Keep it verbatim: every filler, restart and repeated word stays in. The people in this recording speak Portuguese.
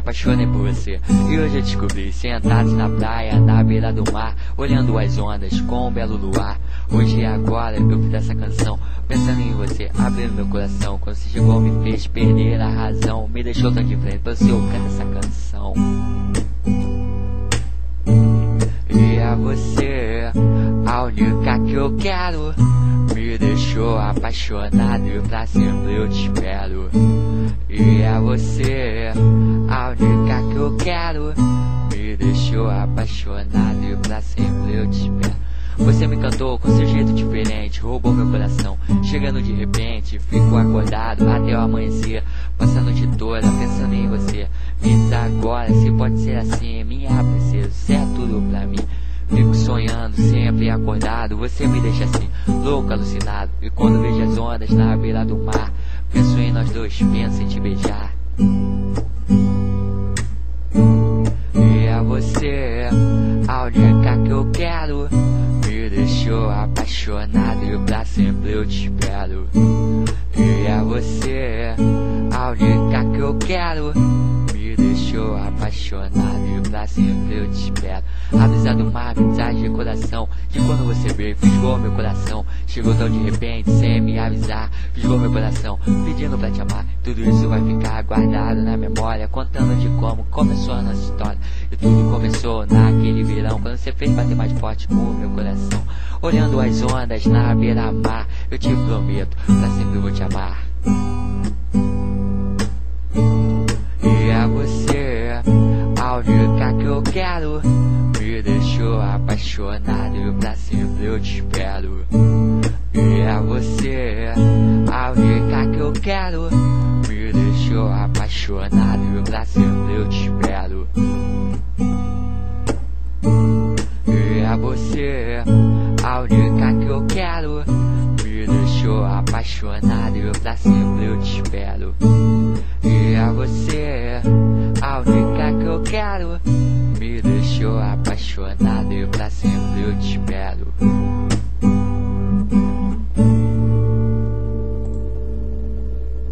apaixonei por você. E hoje eu descobri, sentados na praia, na beira do mar, olhando as ondas com um belo luar. Hoje e agora eu fiz essa canção, pensando em você, abrindo meu coração. Quando você chegou me fez perder a razão, me deixou tão de frente, pra você eu canto essa canção. E a você, a única que eu quero, me deixou apaixonado e pra sempre eu te espero. E é você, a única que eu quero, me deixou apaixonado e pra sempre eu te espero. Você me encantou com seu jeito diferente, roubou meu coração, chegando de repente, fico acordado até o amanhecer, passando a noite toda pensando em você. Me diz agora se pode ser assim, minha princesa, você é tudo pra mim. Fico sonhando, sempre acordado, você me deixa assim, louco, alucinado. E quando vejo as ondas na beira do mar, penso em nós dois, penso em te beijar. E é você, a única que eu quero, me deixou apaixonado e pra sempre eu te espero. E é você, a única que eu quero, me deixou apaixonado e pra sempre eu te espero. A brisa do mar me traz de coração, de quando você veio, fisgou meu coração. Chegou tão de repente, sem me avisar, fisgou meu coração, pedindo pra te amar. Tudo isso vai ficar guardado na memória, contando de como começou a nossa história. E tudo começou naquele verão, quando você fez bater mais forte o meu coração. Olhando as ondas na beira-mar, eu te prometo, pra sempre eu vou te amar. E é você, a única que eu quero, me deixou apaixonado e pra sempre eu te espero. E é você, a única que eu quero, me deixou apaixonado e pra sempre eu te espero. E é você, a única que eu quero, me deixou apaixonado e pra sempre eu te espero. E é você, a única que eu quero, me deixou apaixonado e pra sempre eu te espero.